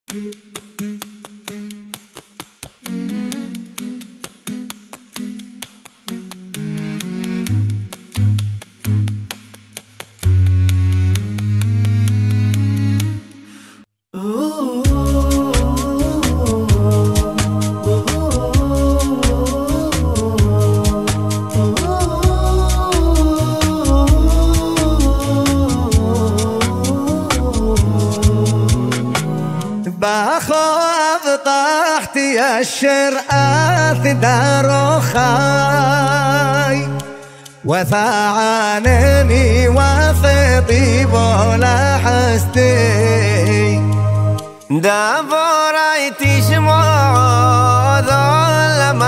بخاف طحت يا الشرآث دار خاي وثعانني وفطيب لحستي دبريت شموع ظل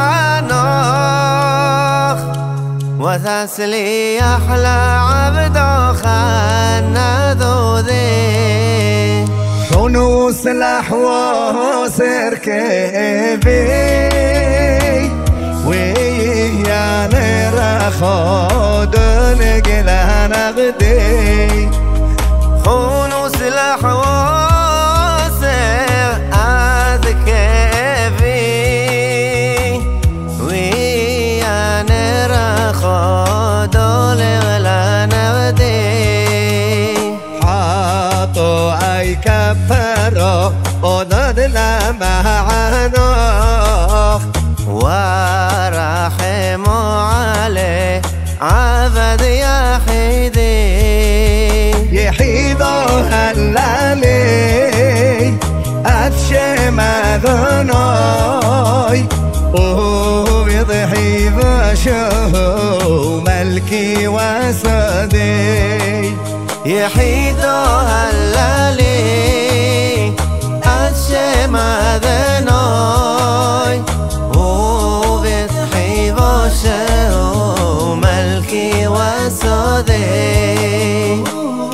معناخ وثسلي أحلى عبد خان ذوذي فنوس الأحواس ركبي ويا نرى خود نقلها نغدي فنوس الأحواس أذكبي ويا نرى خود نقلها نغدي حاطوا أي كفروا وضد لمعناخ ورحموا عليه عبد يحيدي يحيدوا هلالي أتشم ذنوي ويضحي بشو ملكي وسدي يحيدوا هلالي أتشم ذنوي وبيضحي بشو ملكي وسدي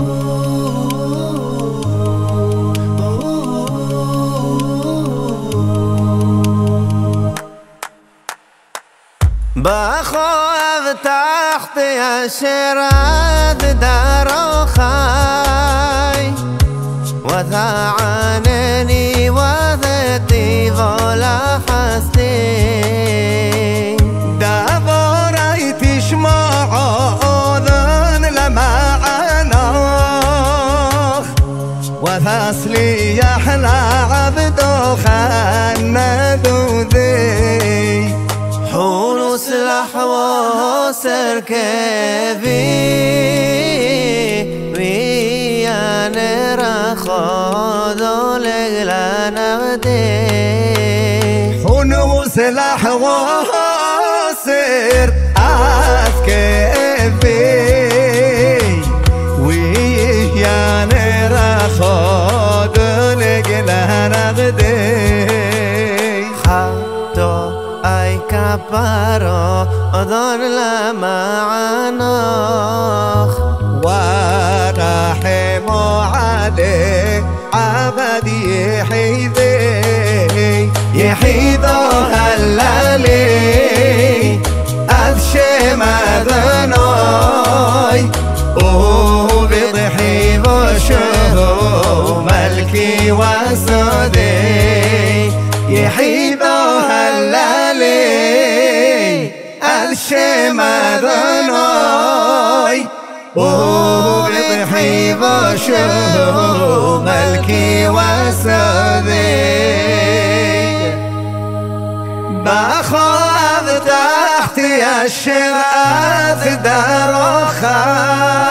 بخاف تحت الشراد دار خاي وثعانني وذتي ولا حستي دبريت شموع أذن لمعناخ وفصلي يحلى عبد خان ذوذي حونس الأحواس ركبي ويا نرى خاضو لغلا نغدي حونس الأحواس أذكبي ويا نرى خود لغلا نغدي أي كبارو أذن لمعناخ ورحموا عليه عبد يحيدي يحيدوا هلالي أذشم ذنوي وبيضحي بشو ملكي وسدي يحيدوا هلالي أذشم ذنوي وبيضحي بشو ملكي وسدي بخاف تحت الشرآث دار خاي